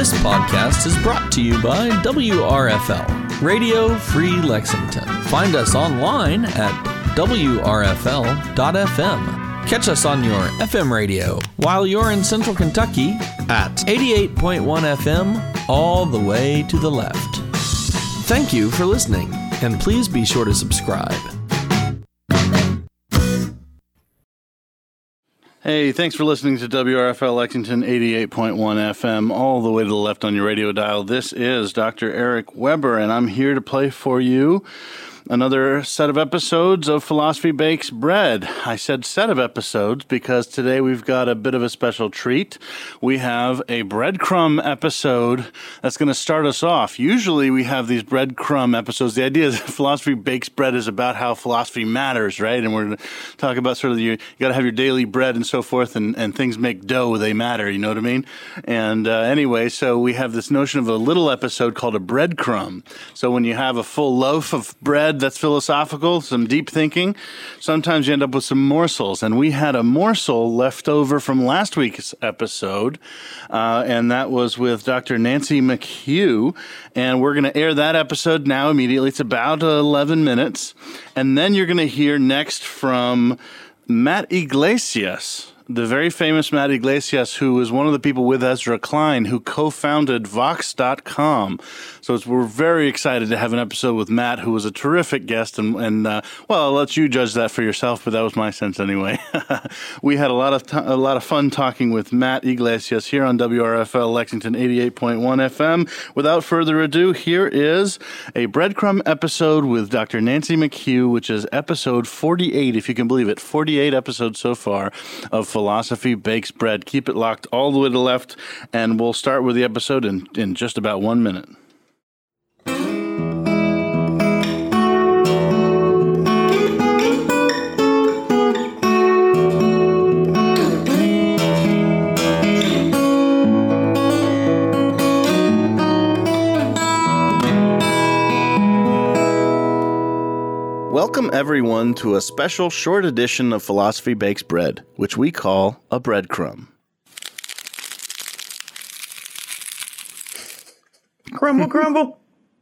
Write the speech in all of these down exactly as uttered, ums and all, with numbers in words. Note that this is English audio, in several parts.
This podcast is brought to you by W R F L, Radio Free Lexington. Find us online at W R F L dot F M. Catch us on your F M radio while you're in Central Kentucky at eighty-eight point one F M, all the way to the left. Thank you for listening, and please be sure to subscribe. Hey, thanks for listening to W R F L Lexington eighty-eight point one F M, all the way to the left on your radio dial. This is Doctor Eric Weber, and I'm here to play for you another set of episodes of Philosophy Bakes Bread. I said set of episodes because today we've got a bit of a special treat. We have a breadcrumb episode that's going to start us off. Usually we have these breadcrumb episodes. The idea is Philosophy Bakes Bread is about how philosophy matters, right? And we're going to talk about sort of you, you got to have your daily bread and so forth, and, and things make dough, they matter, you know what I mean? And uh, anyway, so we have this notion of a little episode called a breadcrumb. So when you have a full loaf of bread, that's philosophical, some deep thinking. Sometimes you end up with some morsels, and we had a morsel left over from last week's episode, uh, and that was with Doctor Nancy McHugh, and we're going to air that episode now immediately. It's about eleven minutes, and then you're going to hear next from Matt Yglesias, the very famous Matt Yglesias, who was one of the people with Ezra Klein who co-founded Vox dot com. So it's, we're very excited to have an episode with Matt, who was a terrific guest. And, and uh, well, I'll let you judge that for yourself, but that was my sense anyway. We had a lot of t- a lot of fun talking with Matt Yglesias here on W R F L Lexington eighty-eight point one F M. Without further ado, here is a breadcrumb episode with Doctor Nancy McHugh, which is episode forty-eight, if you can believe it. forty-eight episodes so far of Philosophy Bakes Bread. Keep it locked all the way to the left, and we'll start with the episode in, in just about one minute. Welcome, everyone, to a special short edition of Philosophy Bakes Bread, which we call a breadcrumb. Crumble, crumble.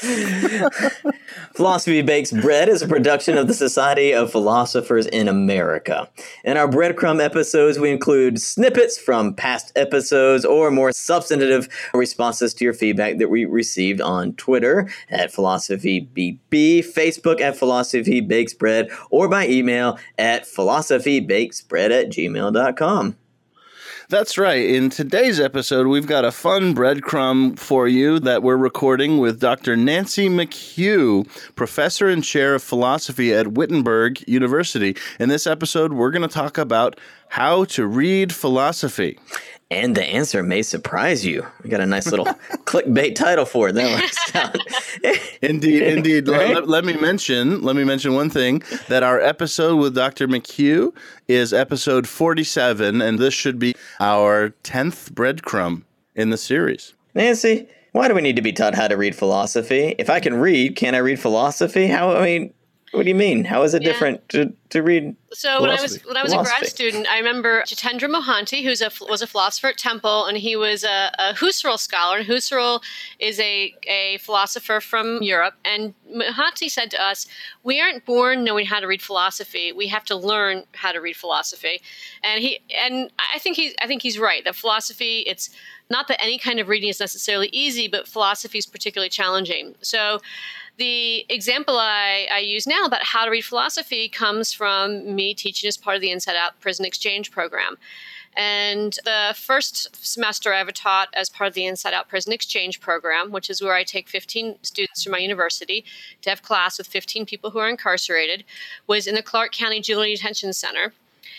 Philosophy Bakes Bread is a production of the Society of Philosophers in America. In our breadcrumb episodes, we include snippets from past episodes or more substantive responses to your feedback that we received on Twitter at PhilosophyBB, Facebook at Philosophy Bakes Bread, or by email at philosophybakesbread at gmail dot com. That's right. In today's episode, we've got a fun breadcrumb for you that we're recording with Doctor Nancy McHugh, professor and chair of philosophy at Wittenberg University. In this episode, we're going to talk about how to read philosophy. And the answer may surprise you. We got a nice little clickbait title for it. That works out. Indeed, indeed. Right? Let, let me mention, let me mention one thing, that our episode with Doctor McHugh is episode forty-seven, and this should be our tenth breadcrumb in the series. Nancy, why do we need to be taught how to read philosophy? If I can read, can I read philosophy? How, I mean, what do you mean? How is it Yeah. different to, to read So when I was Philosophy. when I was a grad Philosophy. student, I remember Jitendra Mohanty, who's a was a philosopher at Temple, and he was a, a Husserl scholar. And Husserl is a a philosopher from Europe. And Mohanty said to us, "We aren't born knowing how to read philosophy. We have to learn how to read philosophy." And he and I think he's I think he's right. That philosophy, it's not that any kind of reading is necessarily easy, but philosophy is particularly challenging. So the example I, I use now about how to read philosophy comes from me teaching as part of the Inside Out Prison Exchange program. And the first semester I ever taught as part of the Inside Out Prison Exchange program, which is where I take fifteen students from my university to have class with fifteen people who are incarcerated, was in the Clark County Juvenile Detention Center.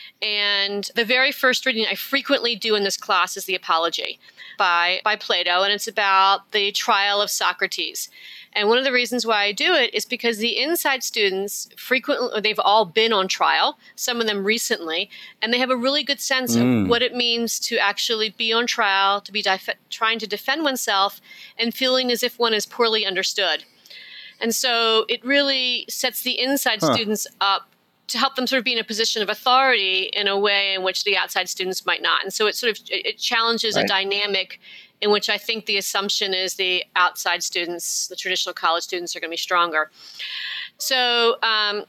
And the very first reading I frequently do in this class is the Apology by, by Plato, and it's about the trial of Socrates. And one of the reasons why I do it is because the inside students frequently, they've all been on trial, some of them recently, and they have a really good sense Mm. of what it means to actually be on trial, to be def- trying to defend oneself and feeling as if one is poorly understood. And so it really sets the inside Huh. students up to help them sort of be in a position of authority in a way in which the outside students might not. And so it sort of it challenges Right. a dynamic in which I think the assumption is the outside students, the traditional college students, are going to be stronger. So, um,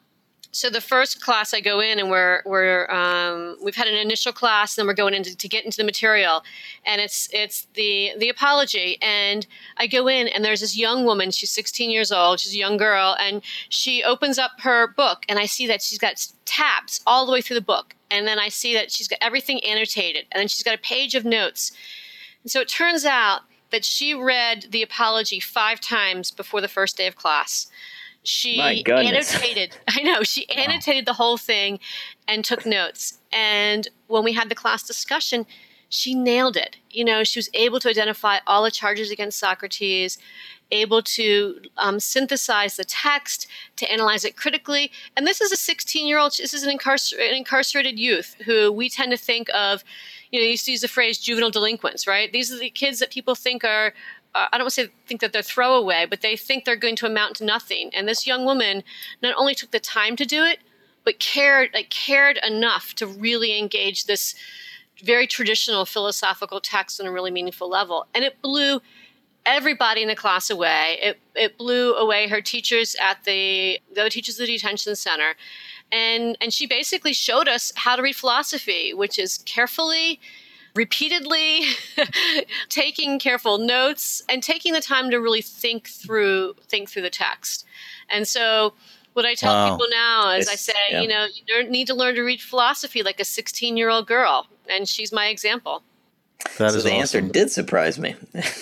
so the first class I go in, and we're we're um, we've had an initial class, and then we're going into to get into the material, and it's it's the the apology. And I go in, and there's this young woman. She's sixteen years old. She's a young girl, and she opens up her book, and I see that she's got tabs all the way through the book, and then I see that she's got everything annotated, and then she's got a page of notes. And so it turns out that she read the apology five times before the first day of class. She annotated, I know, she annotated the whole thing and took notes. And when we had the class discussion, she nailed it. You know, she was able to identify all the charges against Socrates, able to um, synthesize the text, to analyze it critically. And this is a sixteen-year-old, this is an, incarcer- an incarcerated youth who we tend to think of, you know, you used to use the phrase juvenile delinquents, right? These are the kids that people think are, uh, I don't want to say think that they're throwaway, but they think they're going to amount to nothing. And this young woman not only took the time to do it, but cared, like cared enough to really engage this very traditional philosophical text on a really meaningful level. And it blew everybody in the class away. It it blew away her teachers at the, the other teachers at the detention center. And and she basically showed us how to read philosophy, which is carefully, repeatedly, taking careful notes and taking the time to really think through think through the text. And so what I tell wow. people now is it's, I say, yeah. you know, you need to learn to read philosophy like a sixteen-year-old girl. And she's my example. That so is the awesome. Answer did surprise me.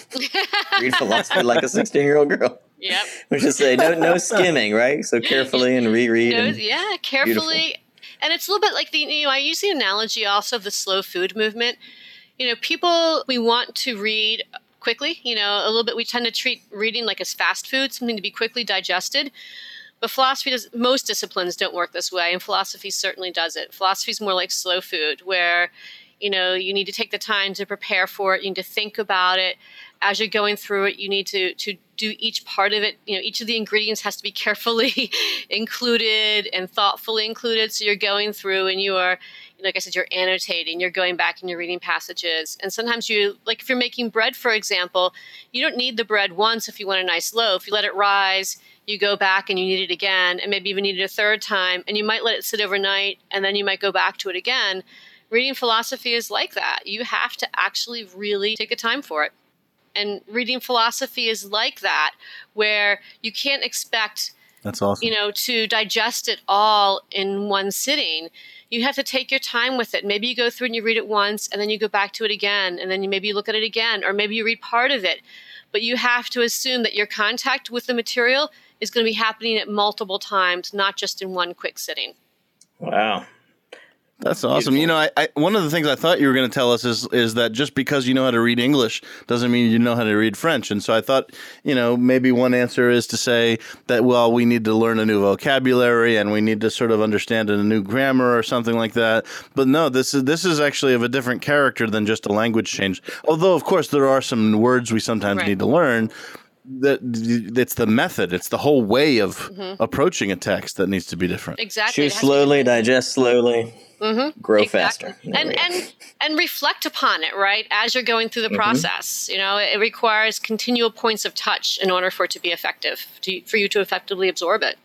Read philosophy like a sixteen-year-old girl. Yep. Which is say no no skimming, right? So carefully and reread. No, and yeah, carefully. Beautiful. And it's a little bit like the, you know, I use the analogy also of the slow food movement. You know, people, we want to read quickly, you know, a little bit, we tend to treat reading like as fast food, something to be quickly digested. But philosophy does, most disciplines don't work this way, and philosophy certainly does it. Philosophy is more like slow food, where, you know, you need to take the time to prepare for it. You need to think about it. As you're going through it, you need to to do each part of it. You know, each of the ingredients has to be carefully included and thoughtfully included. So you're going through and you are, like I said, you're annotating, you're going back and you're reading passages. And sometimes you, like if you're making bread, for example, you don't need the bread once if you want a nice loaf. You let it rise, you go back and you knead it again, and maybe even knead it a third time. And you might let it sit overnight, and then you might go back to it again. Reading philosophy is like that. You have to actually really take a time for it. And reading philosophy is like that, where you can't expect, That's awesome. you know, to digest it all in one sitting. You have to take your time with it. Maybe you go through and you read it once, and then you go back to it again, and then you, maybe you look at it again, or maybe you read part of it. But you have to assume that your contact with the material is going to be happening at multiple times, not just in one quick sitting. Wow. That's awesome. You know, I, I one of the things I thought you were going to tell us is is that just because you know how to read English doesn't mean you know how to read French. And so I thought, you know, maybe one answer is to say that, well, we need to learn a new vocabulary and we need to sort of understand a new grammar or something like that. But no, this is this is actually of a different character than just a language change. Although, of course, there are some words we sometimes right. need to learn. That it's the method, it's the whole way of mm-hmm. approaching a text that needs to be different. Exactly. Choose slowly, digest slowly. Mm-hmm. Grow exactly. faster. And and and reflect upon it, right, as you're going through the mm-hmm. process. You know, it requires continual points of touch in order for it to be effective, to, for you to effectively absorb it.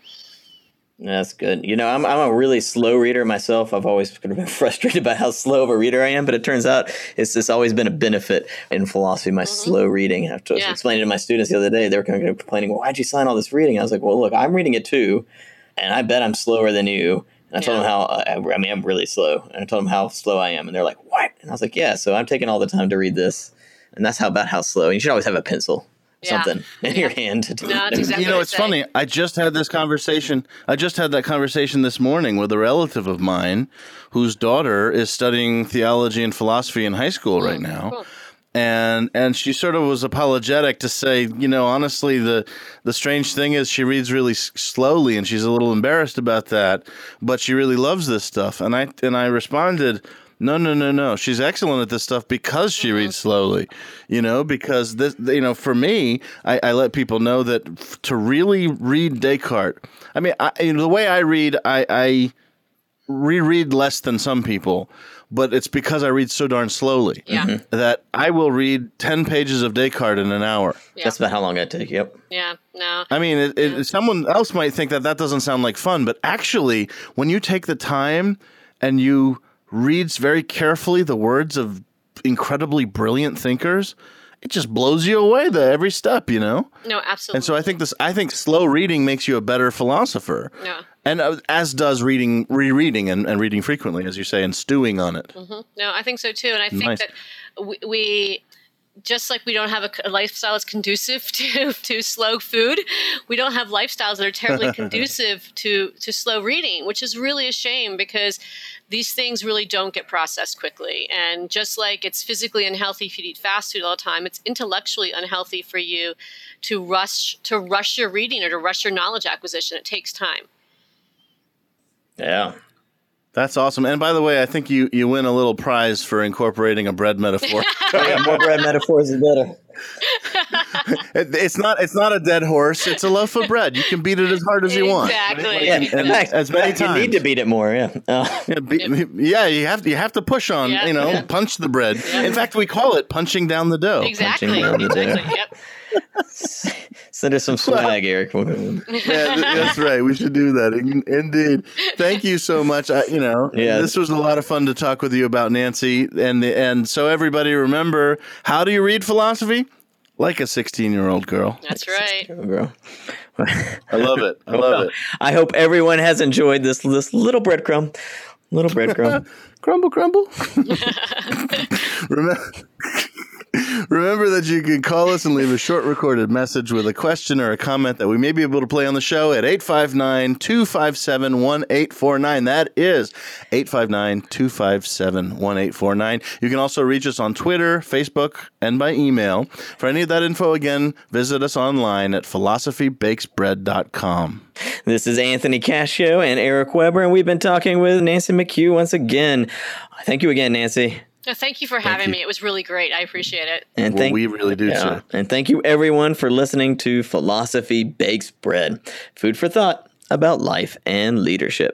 That's good. You know, I'm I'm a really slow reader myself. I've always kind of been frustrated by how slow of a reader I am, but it turns out it's just always been a benefit in philosophy, my mm-hmm. slow reading. I have to yeah. explain it to my students the other day. They were kind of complaining, well, why'd you sign all this reading? I was like, well, look, I'm reading it too, and I bet I'm slower than you. And I told yeah. them how, I, I mean, I'm really slow. And I told them how slow I am. And they're like, what? And I was like, yeah, so I'm taking all the time to read this. And that's how about how slow. And you should always have a pencil, yeah. something in yeah. your hand. To no, that's exactly you know, it's funny. I just had this conversation. I just had that conversation this morning with a relative of mine whose daughter is studying theology and philosophy in high school mm, right now. Cool. And and she sort of was apologetic to say, you know, honestly, the the strange thing is she reads really s- slowly, and she's a little embarrassed about that, but she really loves this stuff. And I and I responded, no, no, no, no. She's excellent at this stuff because she reads slowly, you know, because this, you know, for me, I, I let people know that f- to really read Descartes, I mean, I, you know, the way I read, I, I reread less than some people. but it's because I read so darn slowly Yeah. Mm-hmm. that I will read ten pages of Descartes in an hour. Yeah. That's about how long I take. Yep. Yeah. No. I mean, it, it, someone else might think that that doesn't sound like fun, but actually, when you take the time and you read very carefully the words of incredibly brilliant thinkers, it just blows you away the every step, you know? No, absolutely. And so I think this I think slow reading makes you a better philosopher. No. And uh, as does reading, rereading and, and reading frequently, as you say, and stewing on it. Mm-hmm. No, I think so too. And I think Nice. that we, we, just like we don't have a, a lifestyle that's conducive to, to slow food, we don't have lifestyles that are terribly conducive to, to slow reading, which is really a shame because these things really don't get processed quickly. And just like it's physically unhealthy if you eat fast food all the time, it's intellectually unhealthy for you to rush to rush your reading or to rush your knowledge acquisition. It takes time. Yeah. That's awesome. And by the way, I think you, you win a little prize for incorporating a bread metaphor. Oh, yeah, more bread metaphors is better. it, it's not it's not a dead horse. It's a loaf of bread. You can beat it as hard as you want. Exactly. Yeah, And- in and fact, as many you times. need to beat it more. Yeah. Uh, Yeah, be, yeah, you have you have to push on, Yeah, you know, yeah. punch the bread. In fact, we call it punching down the dough. Exactly. down the dough. Exactly. Yep. send us some swag, Eric. Yeah, th- that's right. We should do that. In- Indeed. Thank you so much. I, you know, Yeah. this was a lot of fun to talk with you about, Nancy. And the, and so everybody remember, how do you read philosophy? Like a sixteen-year-old girl. That's right. Bro. I love it. I love it. I hope everyone has enjoyed this this little breadcrumb. Little breadcrumb. Crumble, crumble. Remember, remember that you can call us and leave a short recorded message with a question or a comment that we may be able to play on the show at eight five nine, two five seven, one eight four nine. That is eight five nine, two five seven, one eight four nine. You can also reach us on Twitter, Facebook, and by email. For any of that info, again, visit us online at philosophy bakes bread dot com. This is Anthony Cascio and Eric Weber, and we've been talking with Nancy McHugh once again. Thank you again, Nancy. No, thank you for having you. me. It was really great. I appreciate it. And Well, thank, we really do, yeah. too. And thank you, everyone, for listening to Philosophy Bakes Bread. Food for thought about life and leadership.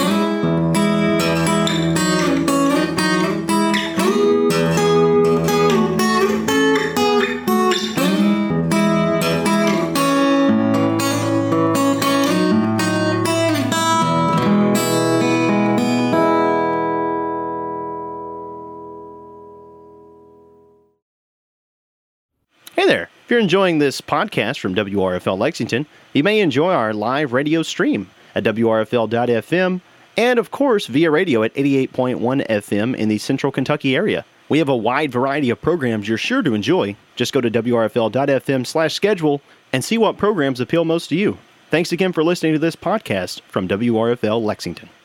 Hey there. If you're enjoying this podcast from W R F L Lexington, you may enjoy our live radio stream at W R F L dot F M and, of course, via radio at eighty-eight point one F M in the Central Kentucky area. We have a wide variety of programs you're sure to enjoy. Just go to W R F L dot F M slash schedule and see what programs appeal most to you. Thanks again for listening to this podcast from W R F L Lexington.